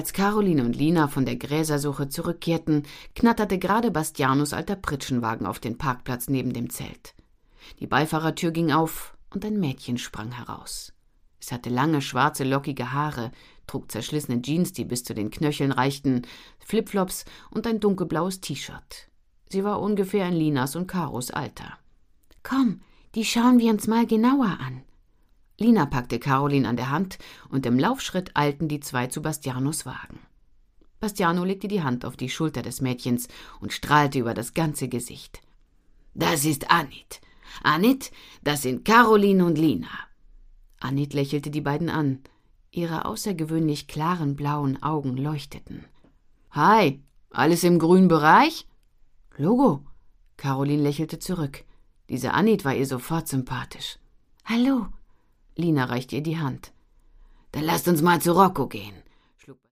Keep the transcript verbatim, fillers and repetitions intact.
Als Caroline und Lina von der Gräsersuche zurückkehrten, knatterte gerade Bastianos alter Pritschenwagen auf den Parkplatz neben dem Zelt. Die Beifahrertür ging auf und ein Mädchen sprang heraus. Es hatte lange, schwarze, lockige Haare, trug zerschlissene Jeans, die bis zu den Knöcheln reichten, Flipflops und ein dunkelblaues T-Shirt. Sie war ungefähr in Linas und Karos Alter. »Komm, die schauen wir uns mal genauer an.« Lina packte Caroline an der Hand und im Laufschritt eilten die zwei zu Bastianos Wagen. Bastiano legte die Hand auf die Schulter des Mädchens und strahlte über das ganze Gesicht. »Das ist Anit. Anit, das sind Caroline und Lina.« Anit lächelte die beiden an. Ihre außergewöhnlich klaren blauen Augen leuchteten. »Hi, alles im grünen Bereich?« »Logo.« Caroline lächelte zurück. Diese Anit war ihr sofort sympathisch. »Hallo.« Lina reichte ihr die Hand. »Dann lasst uns mal zu Rocco gehen.«